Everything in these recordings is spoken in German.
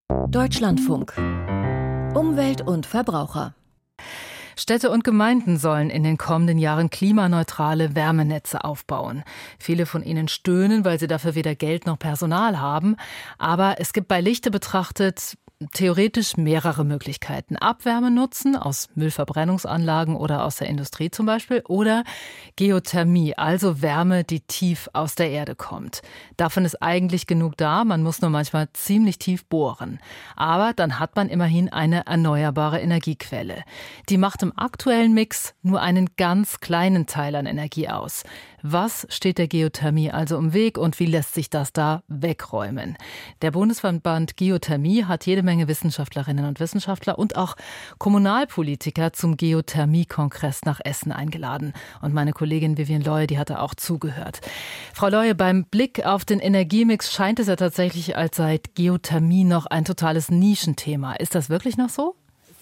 Deutschlandfunk. Umwelt und Verbraucher. Städte und Gemeinden sollen in den kommenden Jahren klimaneutrale Wärmenetze aufbauen. Viele von ihnen stöhnen, weil sie dafür weder Geld noch Personal haben. Aber es gibt bei Lichte betrachtet theoretisch mehrere Möglichkeiten. Abwärme nutzen aus Müllverbrennungsanlagen oder aus der Industrie zum Beispiel oder Geothermie, also Wärme, die tief aus der Erde kommt. Davon ist eigentlich genug da, man muss nur manchmal ziemlich tief bohren. Aber dann hat man immerhin eine erneuerbare Energiequelle. Die macht im aktuellen Mix nur einen ganz kleinen Teil an Energie aus. Was steht der Geothermie also im Weg und wie lässt sich das da wegräumen? Der Bundesverband Geothermie hat jede Menge Wissenschaftlerinnen und Wissenschaftler und auch Kommunalpolitiker zum Geothermie-Kongress nach Essen eingeladen. Und meine Kollegin Vivian Leue, die hatte auch zugehört. Frau Leue, beim Blick auf den Energiemix scheint es ja tatsächlich, als sei Geothermie noch ein totales Nischenthema. Ist das wirklich noch so?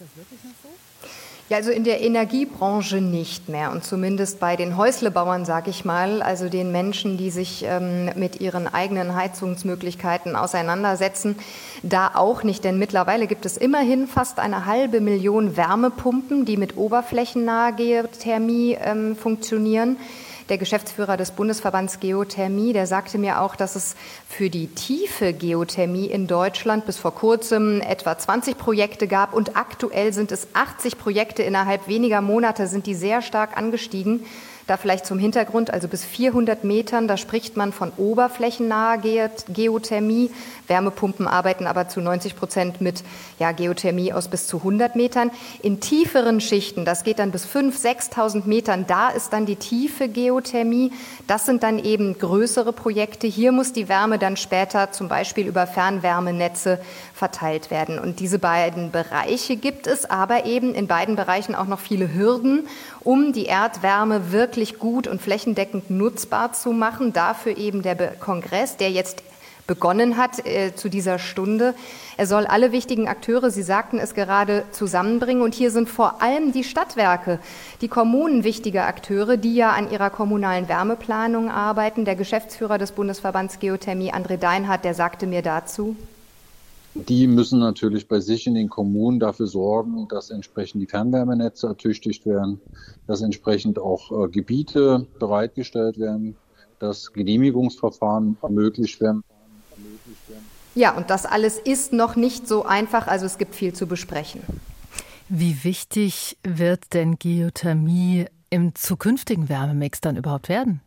Ja, also in der Energiebranche nicht mehr und zumindest bei den Häuslebauern, sage ich mal, also den Menschen, die sich mit ihren eigenen Heizungsmöglichkeiten auseinandersetzen, da auch nicht, denn mittlerweile gibt es immerhin fast 500.000 Wärmepumpen, die mit oberflächennaher Geothermie funktionieren. Der Geschäftsführer des Bundesverbands Geothermie, der sagte mir auch, dass es für die tiefe Geothermie in Deutschland bis vor kurzem etwa 20 Projekte gab und aktuell sind es 80 Projekte. Innerhalb weniger Monate sind die sehr stark angestiegen. Da vielleicht zum Hintergrund, also bis 400 Metern, da spricht man von oberflächennaher Geothermie. Wärmepumpen arbeiten aber zu 90% mit Geothermie aus bis zu 100 Metern. In tieferen Schichten, das geht dann bis 5.000, 6.000 Metern, da ist dann die tiefe Geothermie. Das sind dann eben größere Projekte. Hier muss die Wärme dann später zum Beispiel über Fernwärmenetze verteilt werden. Und diese beiden Bereiche gibt es, aber eben in beiden Bereichen auch noch viele Hürden, um die Erdwärme wirklich gut und flächendeckend nutzbar zu machen. Dafür eben der Kongress, der jetzt begonnen hat zu dieser Stunde. Er soll alle wichtigen Akteure, Sie sagten es gerade, zusammenbringen. Und hier sind vor allem die Stadtwerke, die Kommunen wichtige Akteure, die ja an ihrer kommunalen Wärmeplanung arbeiten. Der Geschäftsführer des Bundesverbands Geothermie, André Deinhardt, der sagte mir dazu: Die müssen natürlich bei sich in den Kommunen dafür sorgen, dass entsprechend die Fernwärmenetze ertüchtigt werden, dass entsprechend auch Gebiete bereitgestellt werden, dass Genehmigungsverfahren ermöglicht werden. Ja, und das alles ist noch nicht so einfach, also es gibt viel zu besprechen. Wie wichtig wird denn Geothermie im zukünftigen Wärmemix dann überhaupt werden?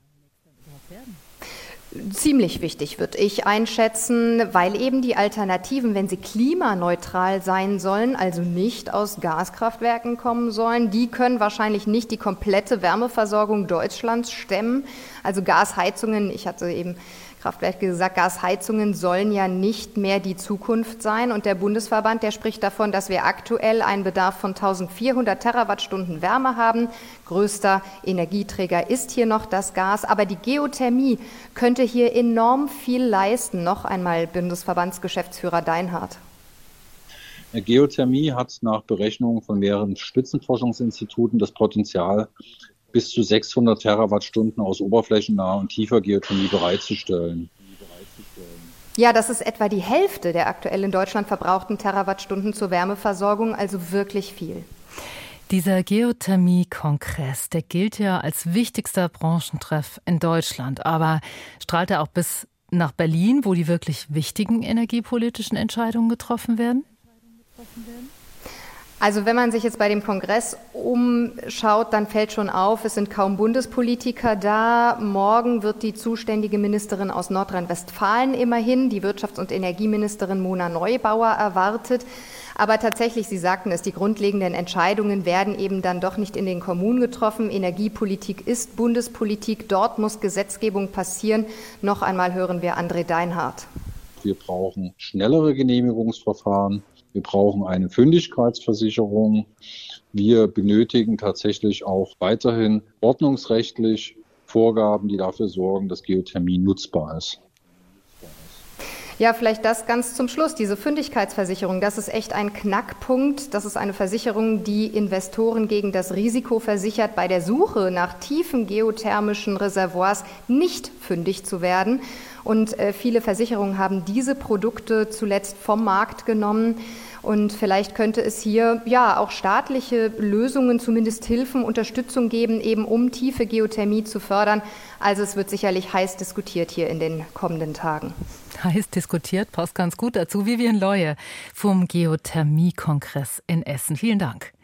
Ziemlich wichtig, würde ich einschätzen, weil eben die Alternativen, wenn sie klimaneutral sein sollen, also nicht aus Gaskraftwerken kommen sollen, die können wahrscheinlich nicht die komplette Wärmeversorgung Deutschlands stemmen. Also Gasheizungen, ich hatte eben Kraftwerke gesagt, Gasheizungen sollen ja nicht mehr die Zukunft sein. Und der Bundesverband, der spricht davon, dass wir aktuell einen Bedarf von 1.400 Terawattstunden Wärme haben. Größter Energieträger ist hier noch das Gas. Aber die Geothermie könnte hier enorm viel leisten. Noch einmal Bundesverbandsgeschäftsführer Deinhardt. Geothermie hat nach Berechnungen von mehreren Spitzenforschungsinstituten das Potenzial, bis zu 600 Terawattstunden aus oberflächennaher und tiefer Geothermie bereitzustellen. Ja, das ist etwa die Hälfte der aktuell in Deutschland verbrauchten Terawattstunden zur Wärmeversorgung, also wirklich viel. Dieser Geothermie-Kongress, der gilt ja als wichtigster Branchentreff in Deutschland, aber strahlt er auch bis nach Berlin, wo die wirklich wichtigen energiepolitischen Entscheidungen getroffen werden? Also wenn man sich jetzt bei dem Kongress umschaut, dann fällt schon auf, es sind kaum Bundespolitiker da. Morgen wird die zuständige Ministerin aus Nordrhein-Westfalen immerhin, die Wirtschafts- und Energieministerin Mona Neubauer, erwartet. Aber tatsächlich, Sie sagten es, die grundlegenden Entscheidungen werden eben dann doch nicht in den Kommunen getroffen. Energiepolitik ist Bundespolitik, dort muss Gesetzgebung passieren. Noch einmal hören wir André Deinhardt. Wir brauchen schnellere Genehmigungsverfahren. Wir brauchen eine Fündigkeitsversicherung. Wir benötigen tatsächlich auch weiterhin ordnungsrechtlich Vorgaben, die dafür sorgen, dass Geothermie nutzbar ist. Ja, vielleicht das ganz zum Schluss, diese Fündigkeitsversicherung, das ist echt ein Knackpunkt. Das ist eine Versicherung, die Investoren gegen das Risiko versichert, bei der Suche nach tiefen geothermischen Reservoirs nicht fündig zu werden. Und viele Versicherungen haben diese Produkte zuletzt vom Markt genommen. Und vielleicht könnte es hier ja auch staatliche Lösungen, zumindest Hilfen, Unterstützung geben, eben um tiefe Geothermie zu fördern. Also es wird sicherlich heiß diskutiert hier in den kommenden Tagen. Heiß diskutiert, passt ganz gut dazu. Vivian Leue vom Geothermie-Kongress in Essen. Vielen Dank.